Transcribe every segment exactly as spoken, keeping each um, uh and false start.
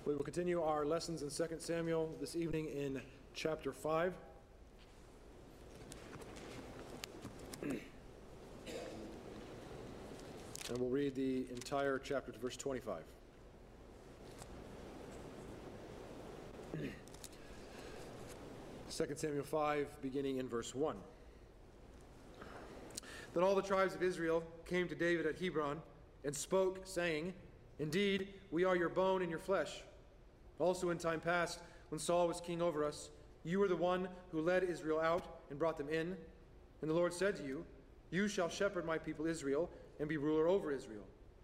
We will continue our lessons in Second Samuel this evening in chapter five. And we'll read the entire chapter to verse twenty-five. Second Samuel five, beginning in verse one. Then all the tribes of Israel came to David at Hebron and spoke, saying, "Indeed, we are your bone and your flesh. Also in time past, when Saul was king over us, you were the one who led Israel out and brought them in. And the Lord said to you, you shall shepherd my people Israel and be ruler over Israel."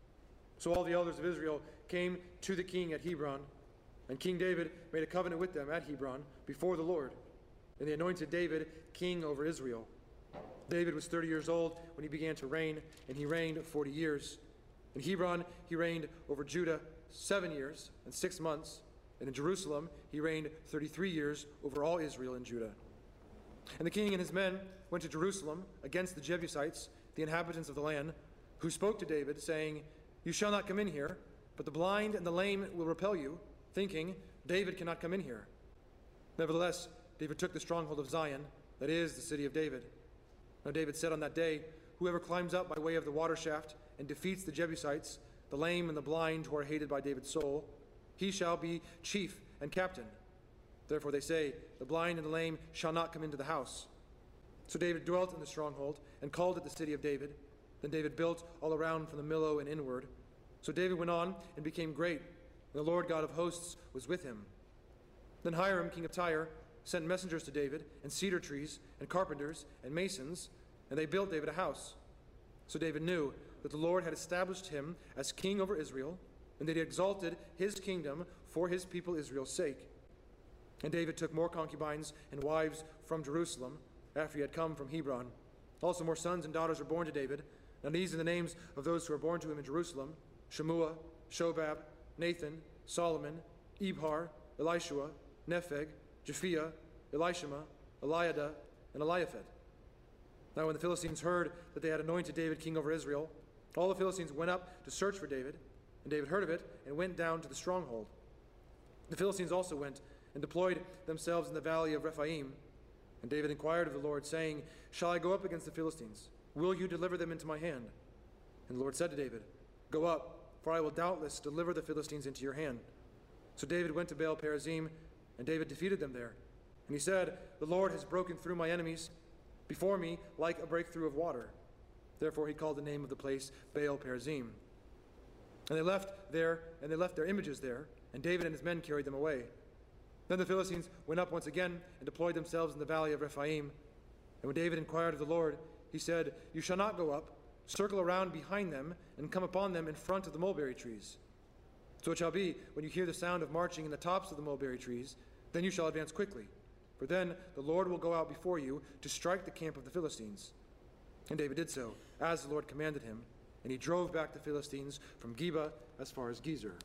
So all the elders of Israel came to the king at Hebron, and King David made a covenant with them at Hebron before the Lord. And they anointed David king over Israel. David was thirty years old when he began to reign, and he reigned forty years. In Hebron he reigned over Judah seven years and six months, and in Jerusalem he reigned thirty-three years over all Israel and Judah. And the king and his men went to Jerusalem against the Jebusites, the inhabitants of the land, who spoke to David, saying, "You shall not come in here, but the blind and the lame will repel you," thinking, "David cannot come in here." Nevertheless, David took the stronghold of Zion, that is, the city of David. Now David said on that day, "Whoever climbs up by way of the water shaft and defeats the Jebusites, the lame and the blind who are hated by David's soul, he shall be chief and captain." Therefore they say, "The blind and the lame shall not come into the house." So David dwelt in the stronghold and called it the city of David. Then David built all around from the Millo and inward. So David went on and became great, and the Lord God of hosts was with him. Then Hiram, king of Tyre, sent messengers to David, and cedar trees, and carpenters, and masons, and they built David a house. So David knew that the Lord had established him as king over Israel, and that he exalted his kingdom for his people Israel's sake. And David took more concubines and wives from Jerusalem after he had come from Hebron. Also more sons and daughters were born to David. Now these are the names of those who were born to him in Jerusalem: Shemua, Shobab, Nathan, Solomon, Ibhar, Elishua, Nepheg, Japhia, Elishama, Eliada, and Eliaphet. Now when the Philistines heard that they had anointed David king over Israel, all the Philistines went up to search for David, and David heard of it and went down to the stronghold. The Philistines also went and deployed themselves in the valley of Rephaim. And David inquired of the Lord, saying, "Shall I go up against the Philistines? Will you deliver them into my hand?" And the Lord said to David, "Go up, for I will doubtless deliver the Philistines into your hand." So David went to Baal Perazim, and David defeated them there. And he said, "The Lord has broken through my enemies before me like a breakthrough of water." Therefore he called the name of the place Baal Perazim. And they left there, and they left their images there, and David and his men carried them away. Then the Philistines went up once again and deployed themselves in the valley of Rephaim. And when David inquired of the Lord, he said, "You shall not go up. Circle around behind them and come upon them in front of the mulberry trees. So it shall be, when you hear the sound of marching in the tops of the mulberry trees, then you shall advance quickly. For then the Lord will go out before you to strike the camp of the Philistines." And David did so, as the Lord commanded him, and he drove back the Philistines from Geba as far as Gezer.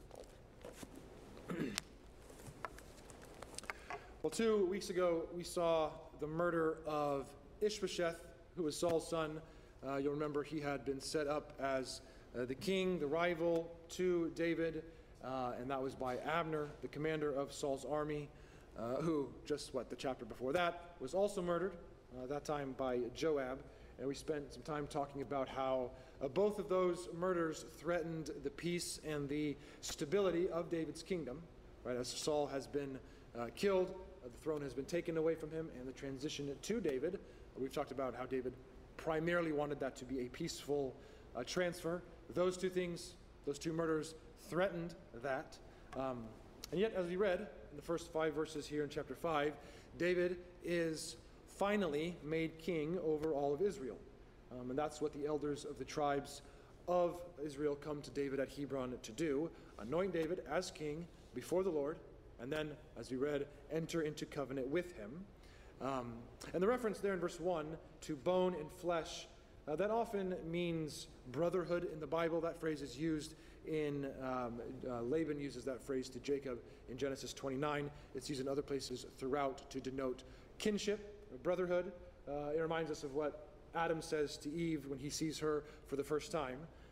Well, two weeks ago we saw the murder of Ishbosheth, who was Saul's son. Uh, you'll remember he had been set up as uh, the king, the rival to David, uh, and that was by Abner, the commander of Saul's army. Uh, who, just what, the chapter before that, was also murdered, uh, that time by Joab. And we spent some time talking about how uh, both of those murders threatened the peace and the stability of David's kingdom. Right, as Saul has been uh, killed, uh, the throne has been taken away from him, and the transition to David. Uh, we've talked about how David primarily wanted that to be a peaceful uh, transfer. Those two things, those two murders, threatened that. Um, And yet, as we read in the first five verses here in chapter five, David is finally made king over all of Israel. Um, and that's what the elders of the tribes of Israel come to David at Hebron to do: anoint David as king before the Lord, and then, as we read, enter into covenant with him. Um, and the reference there in verse one to bone and flesh, Uh, that often means brotherhood in the Bible. That phrase is used in, um, uh, Laban uses that phrase to Jacob in Genesis twenty-nine. It's used in other places throughout to denote kinship, or brotherhood. Uh, it reminds us of what Adam says to Eve when he sees her for the first time.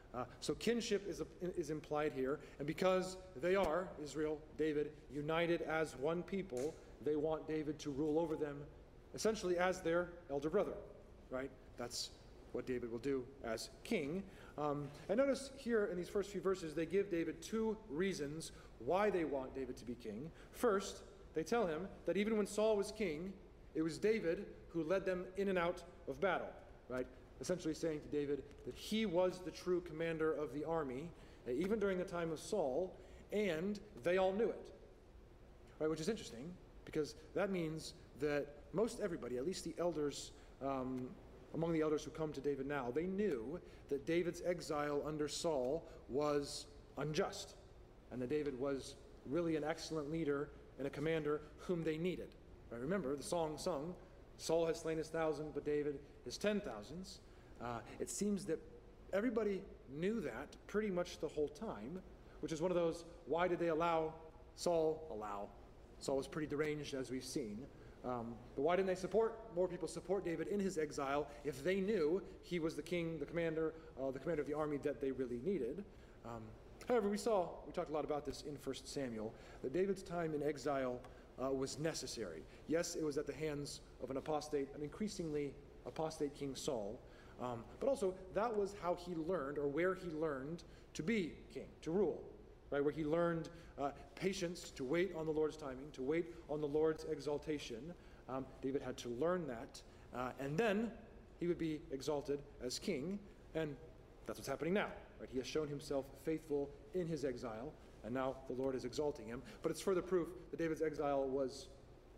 Uh, so kinship is, a, is implied here, and because they are, Israel, David, united as one people, they want David to rule over them essentially as their elder brother, right? That's what David will do as king. Um, and notice here in these first few verses, they give David two reasons why they want David to be king. First, they tell him that even when Saul was king, it was David who led them in and out of battle, right? Essentially saying to David that he was the true commander of the army, uh, even during the time of Saul, and they all knew it, right? Which is interesting, because that means that most everybody, at least the elders, um, among the elders who come to David now, they knew that David's exile under Saul was unjust, and that David was really an excellent leader and a commander whom they needed. Right? Remember, the song sung, Saul has slain his thousand, but David his ten thousands. Uh, it seems that everybody knew that pretty much the whole time, which is one of those, why did they allow Saul, allow, Saul was pretty deranged, as we've seen, um, but why didn't they support, more people support David in his exile if they knew he was the king, the commander, uh, the commander of the army that they really needed? Um, however, we saw, we talked a lot about this in First Samuel, that David's time in exile uh, was necessary. Yes, it was at the hands of an apostate, an increasingly apostate King Saul, um, but also that was how he learned, or where he learned to be king, to rule. Right, where he learned uh, patience, to wait on the Lord's timing, to wait on the Lord's exaltation. Um, David had to learn that, uh, and then he would be exalted as king, and that's what's happening now. Right? He has shown himself faithful in his exile, and now the Lord is exalting him. But it's further proof that David's exile was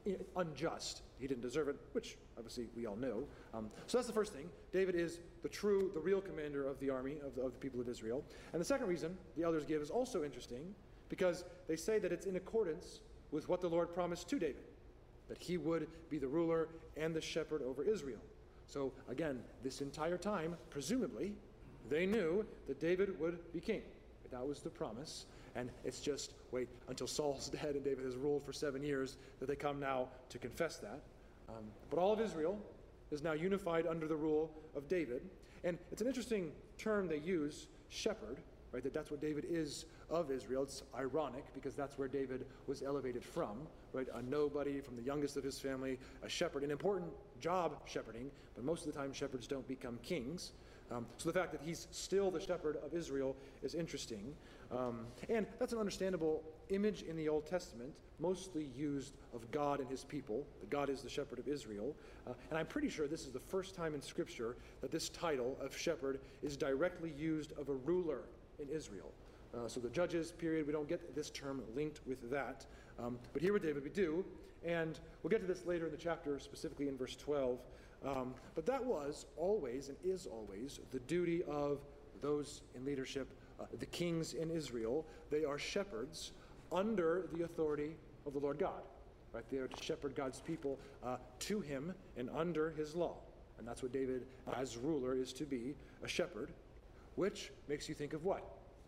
unjust. He didn't deserve it, which obviously we all know. Um, so that's the first thing. David is the true, the real commander of the army, of the, of the people of Israel. And the second reason the elders give is also interesting, because they say that it's in accordance with what the Lord promised to David, that he would be the ruler and the shepherd over Israel. So again, this entire time, presumably, they knew that David would be king. That was the promise. And it's just wait until Saul's dead and David has ruled for seven years that they come now to confess that. Um, but all of Israel is now unified under the rule of David. And it's an interesting term they use, shepherd, right? That that's what David is of Israel. It's ironic because that's where David was elevated from, right? A nobody from the youngest of his family, a shepherd, an important job shepherding, but most of the time shepherds don't become kings. Um, so the fact that he's still the shepherd of Israel is interesting. Um, and that's an understandable image in the Old Testament, mostly used of God and his people, that God is the shepherd of Israel. Uh, and I'm pretty sure this is the first time in Scripture that this title of shepherd is directly used of a ruler in Israel. Uh, so the Judges period, we don't get this term linked with that. Um, but here with David we do. And we'll get to this later in the chapter, specifically in verse twelve. Um, but that was always and is always the duty of those in leadership, uh, the kings in Israel. They are shepherds under the authority of the Lord God. Right? They are to shepherd God's people uh, to him and under his law. And that's what David, as ruler, is to be, a shepherd, which makes you think of what?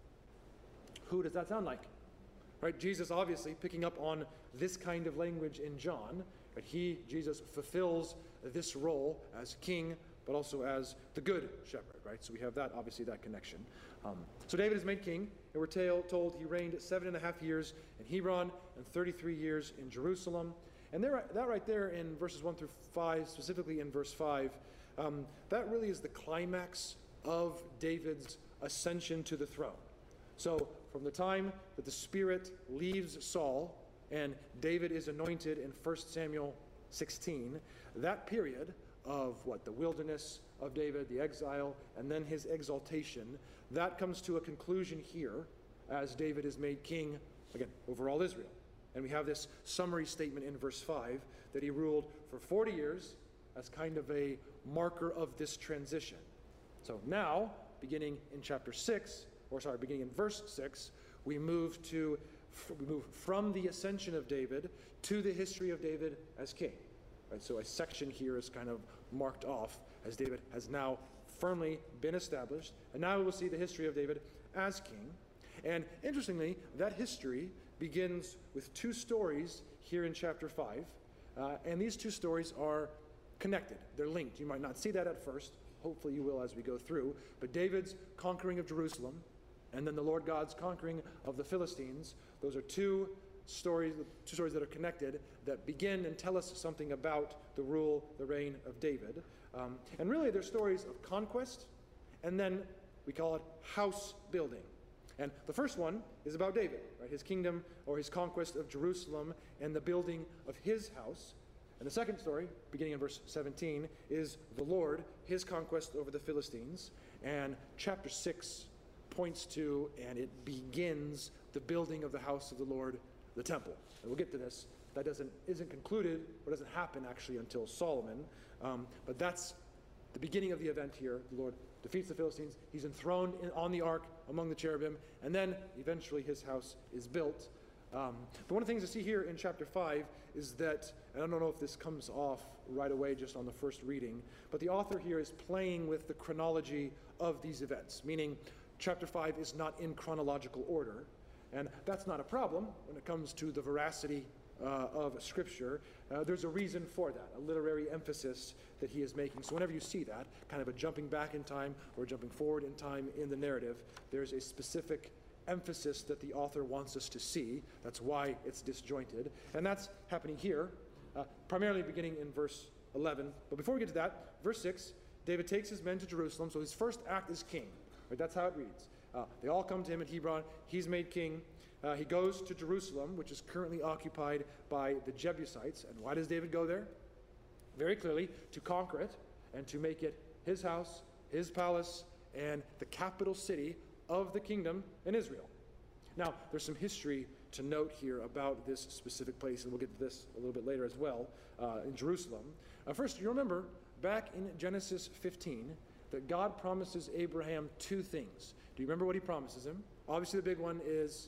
Who does that sound like? Right? Jesus, obviously, picking up on this kind of language in John, but he, Jesus, fulfills this role as king, but also as the good shepherd, right? So we have that, obviously, that connection. Um, so David is made king, and we're tale, told he reigned seven and a half years in Hebron and thirty-three years in Jerusalem. And there, that right there in verses one through five, specifically in verse five, um, that really is the climax of David's ascension to the throne. So from the time that the Spirit leaves Saul and David is anointed in First Samuel sixteen, that period of what, the wilderness of David, the exile, and then his exaltation, that comes to a conclusion here as David is made king, again, over all Israel. And we have this summary statement in verse five that he ruled for forty years as kind of a marker of this transition. So now, beginning in chapter six, or sorry, beginning in verse six, we move to we move from the ascension of David to the history of David as king. Right? So a section here is kind of marked off as David has now firmly been established. And now we will see the history of David as king. And interestingly, that history begins with two stories here in chapter five. Uh, and these two stories are connected. They're linked. You might not see that at first, hopefully you will as we go through. But David's conquering of Jerusalem, and then the Lord God's conquering of the Philistines, those are two stories, two stories that are connected, that begin and tell us something about the rule, the reign of David. Um, and really they're stories of conquest, and then we call it house building. And the first one is about David, right? His kingdom or his conquest of Jerusalem and the building of his house. And the second story, beginning in verse seventeen, is the Lord, his conquest over the Philistines. And chapter six points to, and it begins, the building of the house of the Lord, the temple. And we'll get to this. That doesn't isn't concluded, or doesn't happen actually until Solomon. Um, but that's the beginning of the event here. The Lord defeats the Philistines. He's enthroned in, on the ark among the cherubim, and then eventually his house is built. Um, but one of the things to see here in chapter five is that, and I don't know if this comes off right away just on the first reading, but the author here is playing with the chronology of these events, meaning chapter five is not in chronological order, and that's not a problem when it comes to the veracity uh, of Scripture. Uh, there's a reason for that, a literary emphasis that he is making. So whenever you see that, kind of a jumping back in time or jumping forward in time in the narrative, there's a specific emphasis that the author wants us to see. That's why it's disjointed. And that's happening here, uh, primarily beginning in verse eleven. But before we get to that, verse six, David takes his men to Jerusalem. So his first act is king. Right? That's how it reads. Uh, they all come to him at Hebron. He's made king. Uh, he goes to Jerusalem, which is currently occupied by the Jebusites. And why does David go there? Very clearly, to conquer it and to make it his house, his palace, and the capital city of the kingdom in Israel. Now, there's some history to note here about this specific place, and we'll get to this a little bit later as well, uh, in Jerusalem. Uh, first, you remember back in Genesis fifteen that God promises Abraham two things. Do you remember what he promises him? Obviously, the big one is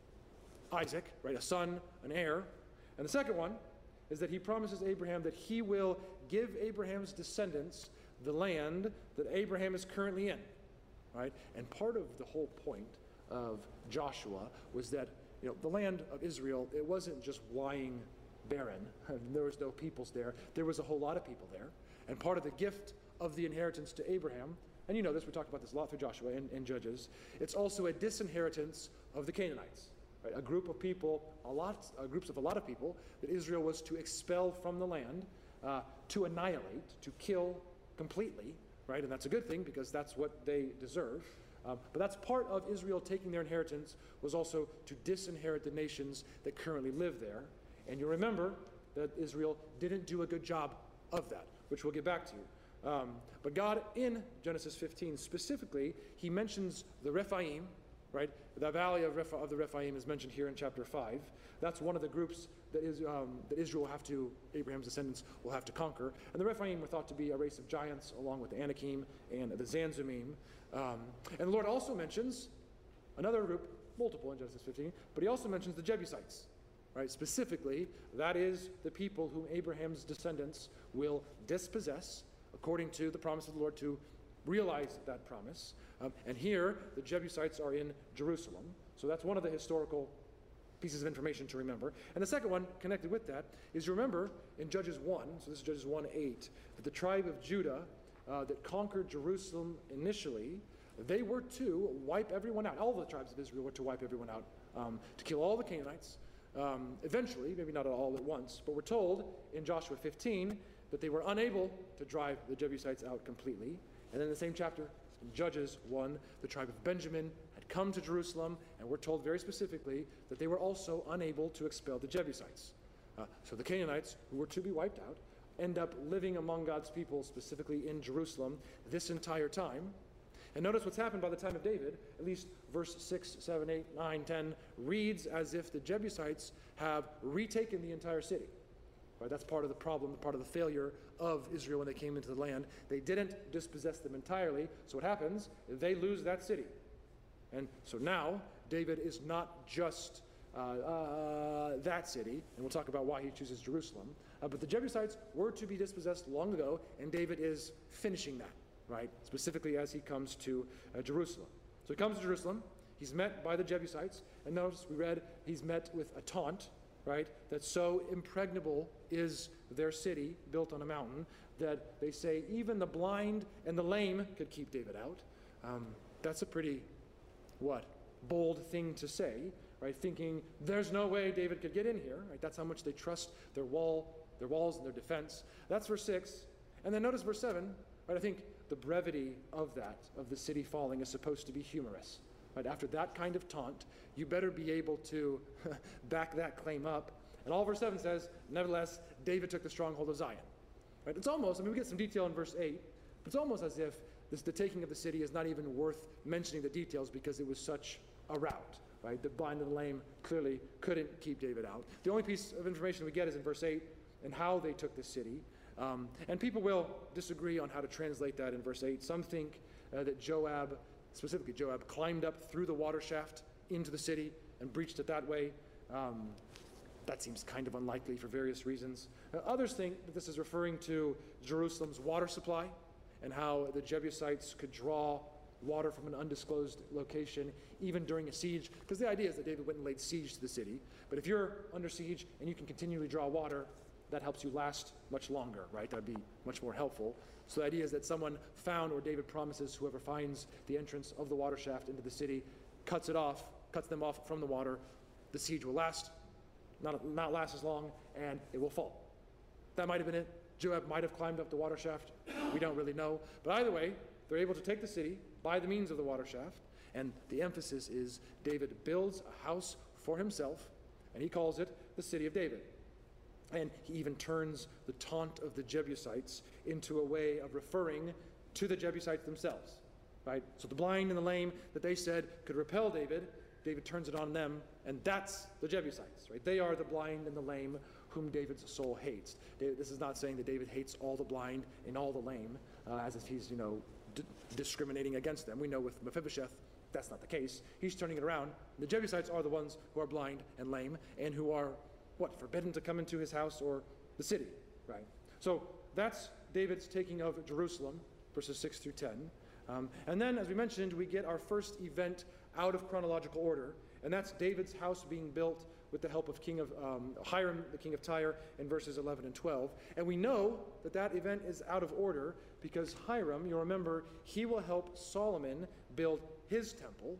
Isaac, right? A son, an heir. And the second one is that he promises Abraham that he will give Abraham's descendants the land that Abraham is currently in. Right? And part of the whole point of Joshua was that, you know, the land of Israel, it wasn't just lying barren. There was no peoples there. There was a whole lot of people there. And part of the gift of the inheritance to Abraham, and you know this, we talked about this a lot through Joshua and, and Judges, it's also a disinheritance of the Canaanites. Right? A group of people, a lot, uh, groups of a lot of people that Israel was to expel from the land, uh, to annihilate, to kill completely. Right? And that's a good thing because that's what they deserve. Um, but that's part of Israel taking their inheritance, was also to disinherit the nations that currently live there. And you remember that Israel didn't do a good job of that, which we'll get back to. Um, but God, in Genesis fifteen specifically, he mentions the Rephaim, right? The valley of, Repha, of the Rephaim is mentioned here in chapter five. That's one of the groups that, is, um, that Israel will have to, Abraham's descendants will have to conquer. And the Rephaim were thought to be a race of giants, along with the Anakim and the Zanzumim. Um, and the Lord also mentions another group, multiple in Genesis fifteen, but he also mentions the Jebusites, right? Specifically, that is the people whom Abraham's descendants will dispossess, according to the promise of the Lord to realize that promise. Um, and here, the Jebusites are in Jerusalem. So that's one of the historical pieces of information to remember. And the second one, connected with that, is you remember in Judges one, so this is Judges one eight, that the tribe of Judah uh, that conquered Jerusalem initially, they were to wipe everyone out. All the tribes of Israel were to wipe everyone out, um, to kill all the Canaanites. Um, eventually, maybe not all at once, but we're told in Joshua fifteen that they were unable to drive the Jebusites out completely. And then in the same chapter, in Judges one, the tribe of Benjamin had come to Jerusalem, and we're told very specifically that they were also unable to expel the Jebusites. Uh, so the Canaanites, who were to be wiped out, end up living among God's people, specifically in Jerusalem, this entire time. And notice what's happened by the time of David. At least verse six, seven, eight, nine, ten reads as if the Jebusites have retaken the entire city. Right, that's part of the problem, part of the failure of Israel when they came into the land. They didn't dispossess them entirely. So what happens? They lose that city. And so now, David is not just uh, uh, that city, and we'll talk about why he chooses Jerusalem. Uh, but the Jebusites were to be dispossessed long ago, and David is finishing that, right? Specifically as he comes to uh, Jerusalem. So he comes to Jerusalem. He's met by the Jebusites. And notice we read he's met with a taunt. right? That so impregnable is their city, built on a mountain, that they say even the blind and the lame could keep David out. Um, that's a pretty, what, bold thing to say, right? Thinking there's no way David could get in here, right? That's how much they trust their wall, their walls and their defense. That's verse six. And then notice verse seven, right? I think the brevity of that, of the city falling, is supposed to be humorous. Right? After that kind of taunt, you better be able to back that claim up. And all verse seven says, nevertheless, David took the stronghold of Zion. Right? It's almost, I mean, we get some detail in verse eight, but it's almost as if this, the taking of the city is not even worth mentioning the details because it was such a rout. Right? The blind and the lame clearly couldn't keep David out. The only piece of information we get is in verse eight and how they took the city. Um, and people will disagree on how to translate that in verse eight. Some think uh, that Joab, specifically Joab, climbed up through the water shaft into the city and breached it that way. Um, that seems kind of unlikely for various reasons. Uh, others think that this is referring to Jerusalem's water supply and how the Jebusites could draw water from an undisclosed location even during a siege, because the idea is that David went and laid siege to the city. But if you're under siege and you can continually draw water, that helps you last much longer, right? That'd be much more helpful. So the idea is that someone found, or David promises whoever finds the entrance of the water shaft into the city, cuts it off, cuts them off from the water, the siege will last, not, not last as long, and it will fall. That might have been it. Joab might have climbed up the water shaft. We don't really know. But either way, they're able to take the city by the means of the water shaft, and the emphasis is David builds a house for himself, and he calls it the city of David. And he even turns the taunt of the Jebusites into a way of referring to the Jebusites themselves, right? So the blind and the lame that they said could repel David, David turns it on them, and that's the Jebusites, right? They are the blind and the lame whom David's soul hates. David, this is not saying that David hates all the blind and all the lame, uh, as if he's, you know, d- discriminating against them. We know with Mephibosheth, that's not the case. He's turning it around. The Jebusites are the ones who are blind and lame and who are what, forbidden to come into his house or the city, right? So that's David's taking of Jerusalem, verses six through ten. Um, and then, as we mentioned, we get our first event out of chronological order, and that's David's house being built with the help of King of um, Hiram, the king of Tyre, in verses eleven and twelve. And we know that that event is out of order because Hiram, you'll remember, he will help Solomon build his temple,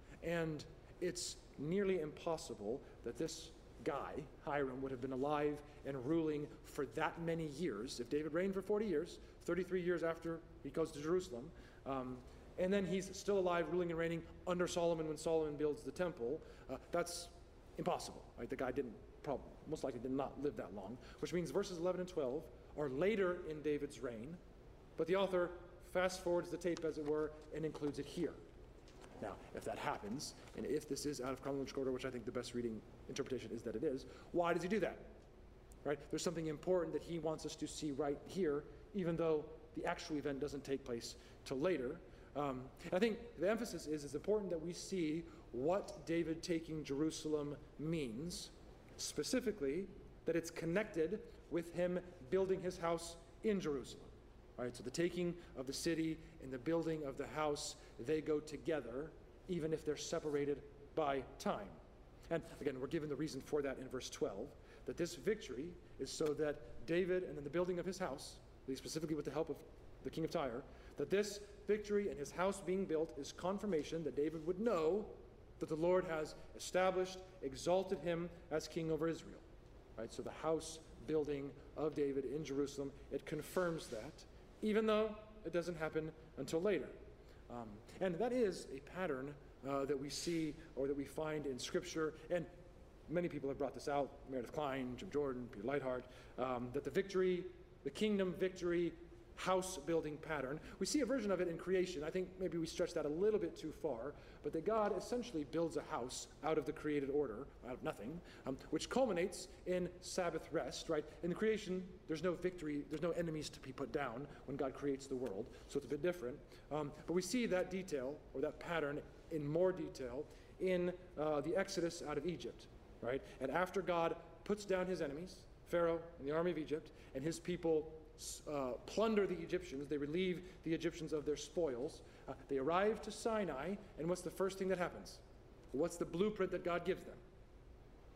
and it's nearly impossible that this guy, Hiram, would have been alive and ruling for that many years. If David reigned for forty years, thirty-three years after he goes to Jerusalem, um, and then he's still alive, ruling and reigning under Solomon when Solomon builds the temple, uh, that's impossible, right? The guy didn't, probably, most likely did not live that long, which means verses eleven and twelve are later in David's reign, but the author fast forwards the tape, as it were, and includes it here. Now, if that happens, and if this is out of chronological order, which I think the best reading interpretation is that it is, why does he do that? Right? There's something important that he wants us to see right here, even though the actual event doesn't take place till later. Um, and I think the emphasis is it's important that we see what David taking Jerusalem means, specifically that it's connected with him building his house in Jerusalem. Right, so the taking of the city and the building of the house, they go together, even if they're separated by time. And again, we're given the reason for that in verse twelve, that this victory is so that David and then the building of his house, specifically with the help of the king of Tyre, that this victory and his house being built is confirmation that David would know that the Lord has established, exalted him as king over Israel. Right, so the house building of David in Jerusalem, it confirms that, even though it doesn't happen until later. Um, and that is a pattern uh, that we see or that we find in Scripture, and many people have brought this out, Meredith Klein, Jim Jordan, Peter Leithart, um, that the victory, the kingdom victory, house-building pattern, we see a version of it in creation. I think maybe we stretch that a little bit too far, but that God essentially builds a house out of the created order, out of nothing, um, which culminates in Sabbath rest, right? In the creation, there's no victory, there's no enemies to be put down when God creates the world, so it's a bit different. Um, but we see that detail, or that pattern, in more detail in uh, the Exodus out of Egypt, right? And after God puts down his enemies, Pharaoh and the army of Egypt, and his people Uh, plunder the Egyptians, they relieve the Egyptians of their spoils. Uh, they arrive to Sinai, and what's the first thing that happens? What's the blueprint that God gives them?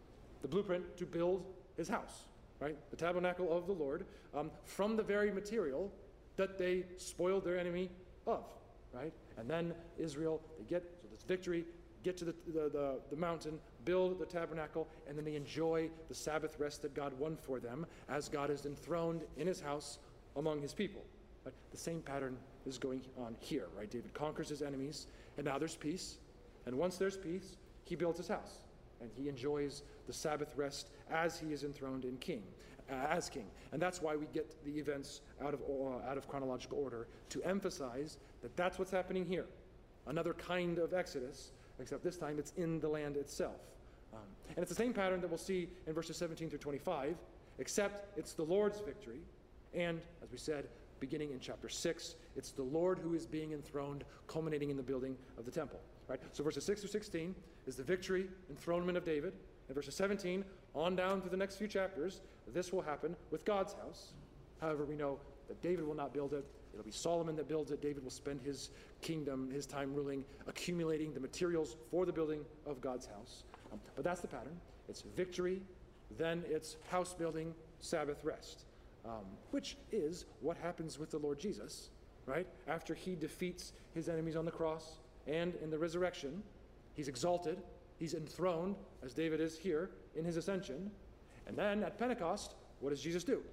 the blueprint to build his house, right? The tabernacle of the Lord, um, from the very material that they spoiled their enemy of, right? And then Israel, they get, so this victory, get to the, the, the, the mountain, build the tabernacle, and then they enjoy the Sabbath rest that God won for them as God is enthroned in his house among his people. Right? The same pattern is going on here, right? David conquers his enemies, and now there's peace. And once there's peace, he builds his house, and he enjoys the Sabbath rest as he is enthroned in king, uh, as king. And that's why we get the events out of, uh, out of chronological order, to emphasize that that's what's happening here. Another kind of Exodus, except this time it's in the land itself. Um, and it's the same pattern that we'll see in verses seventeen through twenty-five, except it's the Lord's victory. And, as we said, beginning in chapter six, it's the Lord who is being enthroned, culminating in the building of the temple. Right? So verses six through sixteen is the victory, enthronement of David. And verses seventeen, on down through the next few chapters, this will happen with God's house. However, we know that David will not build it. It'll be Solomon that builds it. David will spend his kingdom, his time ruling, accumulating the materials for the building of God's house. Um, but that's the pattern. It's victory, then it's house building, Sabbath rest. Um, which is what happens with the Lord Jesus, right? After he defeats his enemies on the cross and in the resurrection, he's exalted, he's enthroned, as David is here in his ascension. And then at Pentecost, what does Jesus do?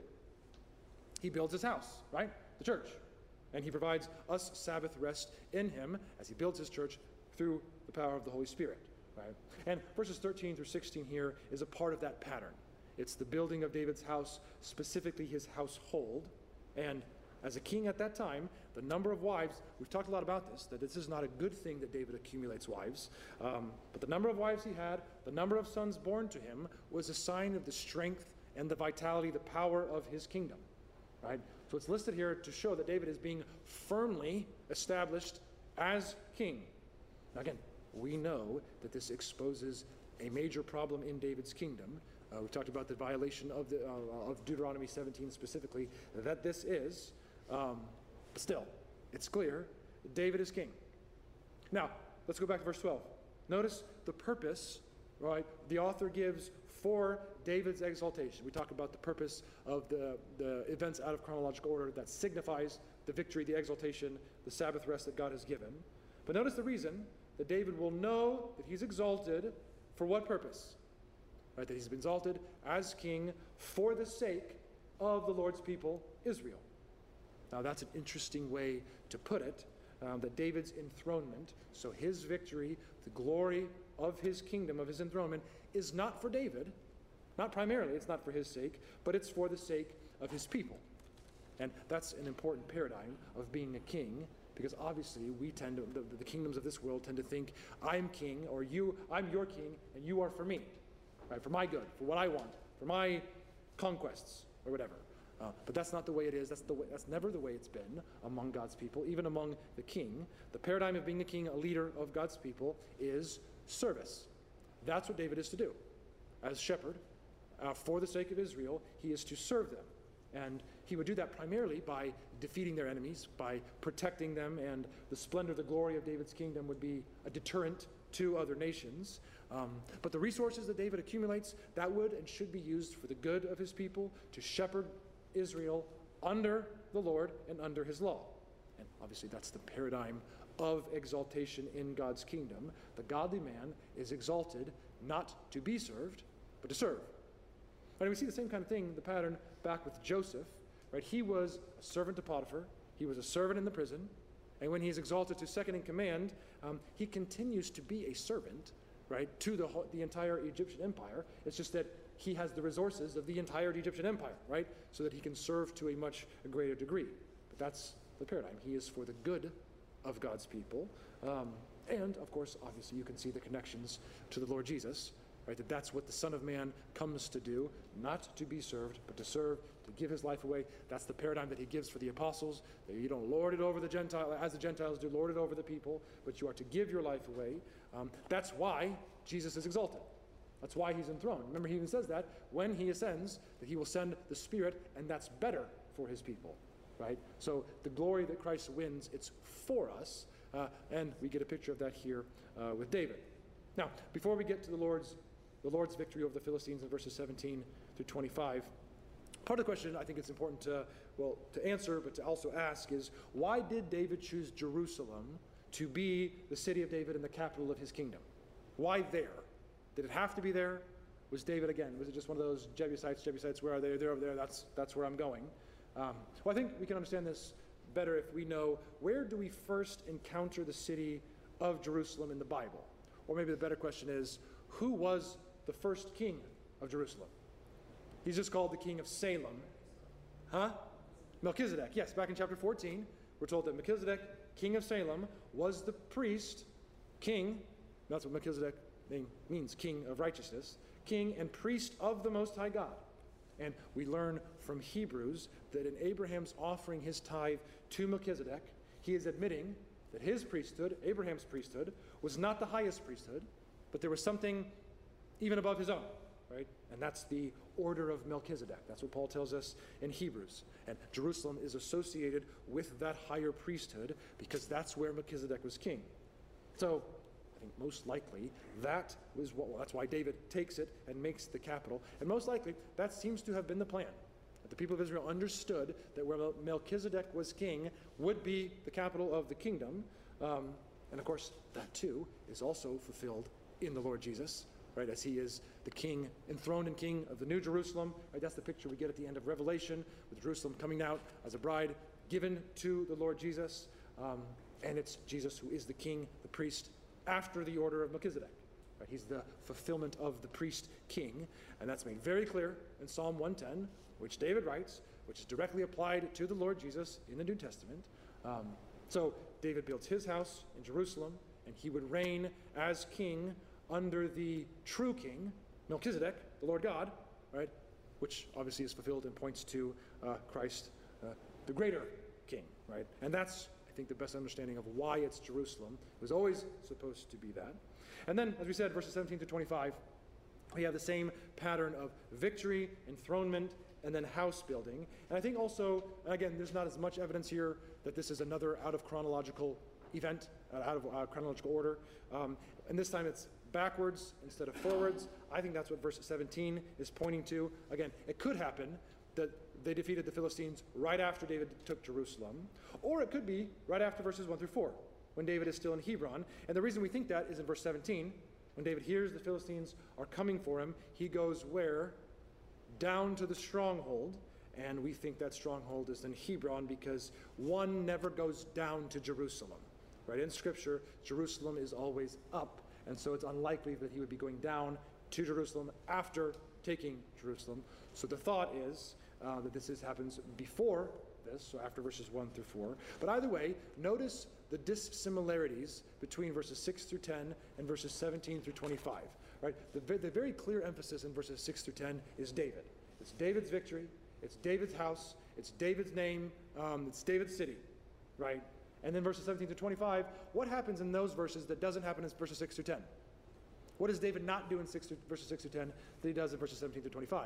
He builds his house, right? The church. And he provides us Sabbath rest in him as he builds his church through the power of the Holy Spirit, right? And verses thirteen through sixteen here is a part of that pattern. It's the building of David's house, specifically his household. And as a king at that time, the number of wives, we've talked a lot about this, that this is not a good thing that David accumulates wives. Um, but the number of wives he had, the number of sons born to him, was a sign of the strength and the vitality, the power of his kingdom. Right? So it's listed here to show that David is being firmly established as king. Now again, we know that this exposes a major problem in David's kingdom. Uh, we've talked about the violation of, the, uh, of Deuteronomy seventeen specifically, that this is. Um, but still, it's clear David is king. Now, let's go back to verse twelve. Notice the purpose, right, the author gives for David's exaltation. We talk about the purpose of the, the events out of chronological order that signifies the victory, the exaltation, the Sabbath rest that God has given. But notice the reason that David will know that he's exalted for what purpose? Right, that he's been exalted as king for the sake of the Lord's people, Israel. Now that's an interesting way to put it, um, that David's enthronement, so his victory, the glory of his kingdom, of his enthronement, is not for David, not primarily, it's not for his sake, but it's for the sake of his people. And that's an important paradigm of being a king, because obviously we tend to, the, the kingdoms of this world tend to think, I'm king, or you, I'm your king, and you are for me. Right, for my good, for what I want, for my conquests, or whatever. Uh, but that's not the way it is. That's, the way, that's never the way it's been among God's people, even among the king. The paradigm of being the king, a leader of God's people, is service. That's what David is to do. As shepherd, uh, for the sake of Israel, he is to serve them. And he would do that primarily by defeating their enemies, by protecting them, and the splendor, the glory of David's kingdom would be a deterrent to other nations. Um, but the resources that David accumulates, that would and should be used for the good of his people, to shepherd Israel under the Lord and under his law. And obviously that's the paradigm of exaltation in God's kingdom. The godly man is exalted not to be served, but to serve. And we see the same kind of thing, the pattern back with Joseph. Right? He was a servant to Potiphar. He was a servant in the prison. And when he's exalted to second in command, um, he continues to be a servant, right, to the, whole, the entire Egyptian empire. It's just that he has the resources of the entire Egyptian empire, right, so that he can serve to a much greater degree. But that's the paradigm. He is for the good of God's people. Um, and, of course, obviously you can see the connections to the Lord Jesus, right, that that's what the Son of Man comes to do, not to be served, but to serve, to give his life away. That's the paradigm that he gives for the apostles, that you don't lord it over the Gentile, as the Gentiles do, lord it over the people, but you are to give your life away. Um, that's why Jesus is exalted. That's why he's enthroned. Remember, he even says that when he ascends, that he will send the Spirit, and that's better for his people, right? So the glory that Christ wins, it's for us, uh, and we get a picture of that here uh, with David. Now, before we get to the Lord's the Lord's victory over the Philistines in verses seventeen through twenty-five. Part of the question I think it's important to, well, to answer, but to also ask is, why did David choose Jerusalem to be the city of David and the capital of his kingdom? Why there? Did it have to be there? Was David, again, was it just one of those Jebusites, Jebusites, where are they? They're over there, that's, that's where I'm going. Um, well, I think we can understand this better if we know, where do we first encounter the city of Jerusalem in the Bible? Or maybe the better question is, who was the first king of Jerusalem? He's just called the king of Salem. Huh? Melchizedek. Yes, back in chapter fourteen, we're told that Melchizedek, king of Salem, was the priest, king, that's what Melchizedek means, king of righteousness, king and priest of the Most High God. And we learn from Hebrews that in Abraham's offering his tithe to Melchizedek, he is admitting that his priesthood, Abraham's priesthood, was not the highest priesthood, but there was something even above his own, right? And that's the order of Melchizedek. That's what Paul tells us in Hebrews. And Jerusalem is associated with that higher priesthood because that's where Melchizedek was king. So I think most likely that was what, well, that's why David takes it and makes the capital. And most likely that seems to have been the plan. That the people of Israel understood that where Melchizedek was king would be the capital of the kingdom. Um, and of course, that too is also fulfilled in the Lord Jesus, right, as he is the king, enthroned and king of the New Jerusalem. Right, that's the picture we get at the end of Revelation, with Jerusalem coming out as a bride given to the Lord Jesus. Um, and it's Jesus who is the king, the priest, after the order of Melchizedek. Right, he's the fulfillment of the priest king. And that's made very clear in Psalm one ten, which David writes, which is directly applied to the Lord Jesus in the New Testament. Um, so David built his house in Jerusalem, and he would reign as king under the true king, Melchizedek, the Lord God, right, which obviously is fulfilled and points to uh, Christ, uh, the greater king, right? And that's, I think, the best understanding of why it's Jerusalem. It was always supposed to be that. And then, as we said, verses seventeen to twenty-five, we have the same pattern of victory, enthronement, and then house building. And I think also, again, there's not as much evidence here that this is another out of chronological event, uh, out of uh, chronological order. Um, and this time it's backwards instead of forwards. I think that's what verse seventeen is pointing to. Again, it could happen that they defeated the Philistines right after David took Jerusalem, or it could be right after verses one through four, when David is still in Hebron. And the reason we think that is in verse seventeen, when David hears the Philistines are coming for him, he goes where? Down to the stronghold. And we think that stronghold is in Hebron because one never goes down to Jerusalem. Right? In Scripture, Jerusalem is always up. And so it's unlikely that he would be going down to Jerusalem after taking Jerusalem. So the thought is uh, that this is, happens before this, so after verses one through four. But either way, notice the dissimilarities between verses six through ten and verses seventeen through twenty-five. Right? The, the very clear emphasis in verses six through ten is David. It's David's victory. It's David's house. It's David's name. Um, it's David's city. Right? And then verses seventeen to twenty-five, what happens in those verses that doesn't happen in verses six through ten? What does David not do in six through, verses six through ten that he does in verses seventeen to twenty-five?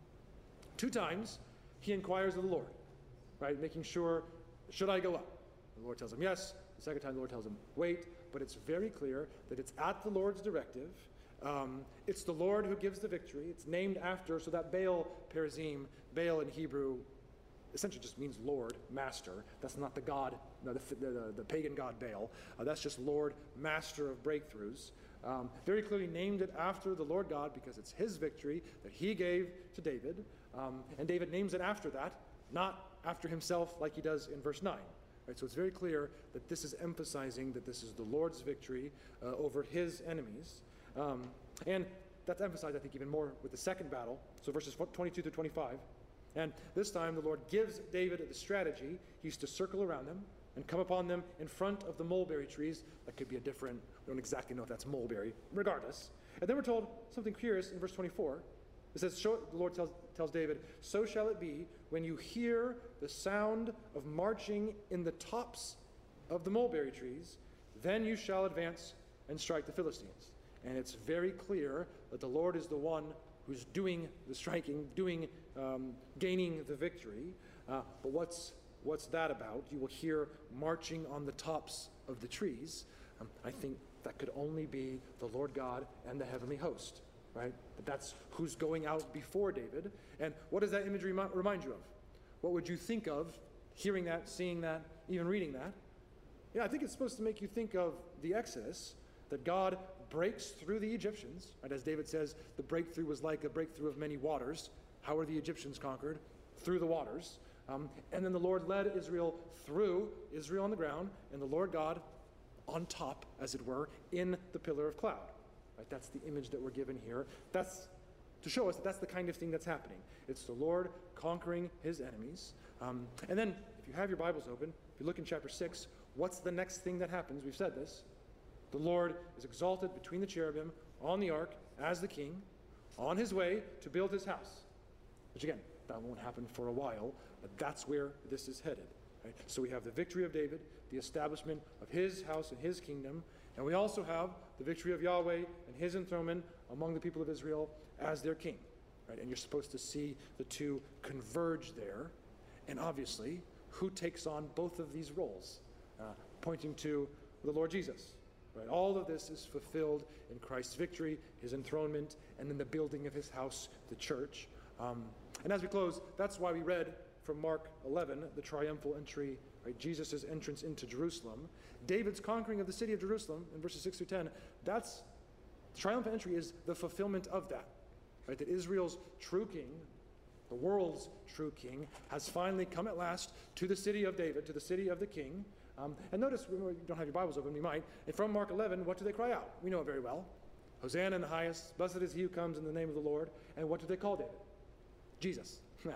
Two times he inquires of the Lord, right? Making sure, should I go up? The Lord tells him yes. The second time the Lord tells him wait. But it's very clear that it's at the Lord's directive. Um, it's the Lord who gives the victory. It's named after, so that Baal Perazim, Baal in Hebrew, essentially just means Lord, Master. That's not the God, no, the, the, the pagan god Baal. Uh, that's just Lord, Master of breakthroughs. Um, very clearly named it after the Lord God because it's his victory that he gave to David. Um, and David names it after that, not after himself like he does in verse nine. Right, so it's very clear that this is emphasizing that this is the Lord's victory uh, over his enemies. Um, and that's emphasized, I think, even more with the second battle. So verses twenty-two to twenty-five. And this time the Lord gives David the strategy. He's to circle around them and come upon them in front of the mulberry trees. That could be a different, we don't exactly know if that's mulberry, regardless. And then we're told something curious in verse twenty-four. It says, the Lord tells, tells David, so shall it be when you hear the sound of marching in the tops of the mulberry trees, then you shall advance and strike the Philistines. And it's very clear that the Lord is the one who's doing the striking, doing, um, gaining the victory. Uh, but what's, what's that about? You will hear marching on the tops of the trees. Um, I think that could only be the Lord God and the heavenly host. right? That that's who's going out before David. And what does that imagery remi- remind you of? What would you think of hearing that, seeing that, even reading that? Yeah, I think it's supposed to make you think of the Exodus, that God breaks through the Egyptians. Right? As David says, the breakthrough was like a breakthrough of many waters. How were the Egyptians conquered? Through the waters. Um, and then the Lord led Israel through, Israel on the ground, and the Lord God on top, as it were, in the pillar of cloud. Right? That's the image that we're given here. That's to show us that that's the kind of thing that's happening. It's the Lord conquering his enemies. Um, and then, if you have your Bibles open, if you look in chapter six, what's the next thing that happens? We've said this. The Lord is exalted between the cherubim on the ark as the king, on his way to build his house. Which again, that won't happen for a while, but that's where this is headed. Right? So we have the victory of David, the establishment of his house and his kingdom, and we also have the victory of Yahweh and his enthronement among the people of Israel as their king. Right? And you're supposed to see the two converge there. And obviously, who takes on both of these roles? Uh, pointing to the Lord Jesus. Right? All of this is fulfilled in Christ's victory, his enthronement, and in the building of his house, the church. Um, and as we close, that's why we read from Mark eleven, the triumphal entry, right? Jesus' entrance into Jerusalem. David's conquering of the city of Jerusalem in verses six through ten, that's, the triumphal entry is the fulfillment of that. Right? That Israel's true king, the world's true king, has finally come at last to the city of David, to the city of the king. Um, and notice, we don't have your Bibles open, we might. And from Mark eleven, what do they cry out? We know it very well. Hosanna in the highest, blessed is he who comes in the name of the Lord. And what do they call David? Jesus,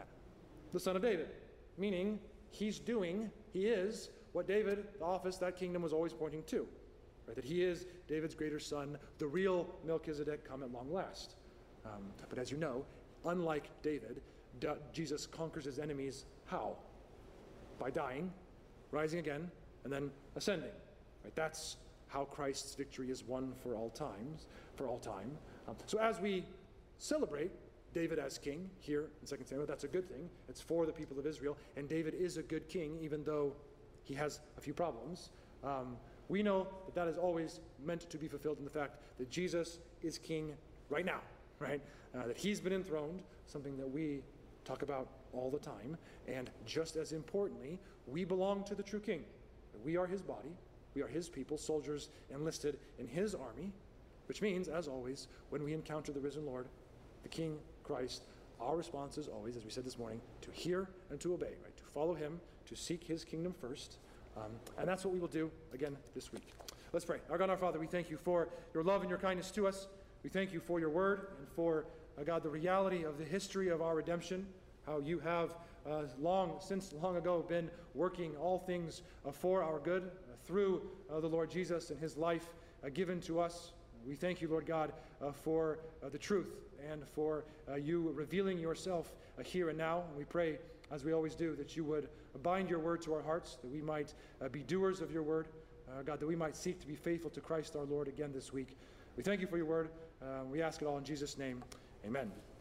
the son of David. Meaning, he's doing, he is what David, the office, that kingdom was always pointing to. Right? That he is David's greater son, the real Melchizedek come at long last. Um, but as you know, unlike David, D- Jesus conquers his enemies how? By dying, rising again, and then ascending. Right? That's how Christ's victory is won for all times, for all time. Um, so as we celebrate David as king here in Second Samuel, that's a good thing. It's for the people of Israel, and David is a good king, even though he has a few problems. Um, we know that that is always meant to be fulfilled in the fact that Jesus is king right now, right? Uh, that he's been enthroned, something that we talk about all the time. And just as importantly, we belong to the true king. We are his body. We are his people, soldiers enlisted in his army, which means, as always, when we encounter the risen Lord, the King, Christ, our response is always, as we said this morning, to hear and to obey, right? To follow him, to seek his kingdom first. Um, and that's what we will do again this week. Let's pray. Our God and our Father, we thank you for your love and your kindness to us. We thank you for your word and for, uh, God, the reality of the history of our redemption, how you have uh, long, since long ago, been working all things uh, for our good uh, through uh, the Lord Jesus and his life uh, given to us. We thank you, Lord God, uh, for uh, the truth and for uh, you revealing yourself uh, here and now. And we pray, as we always do, that you would bind your word to our hearts, that we might uh, be doers of your word, uh, God, that we might seek to be faithful to Christ our Lord again this week. We thank you for your word. Uh, we ask it all in Jesus' name. Amen.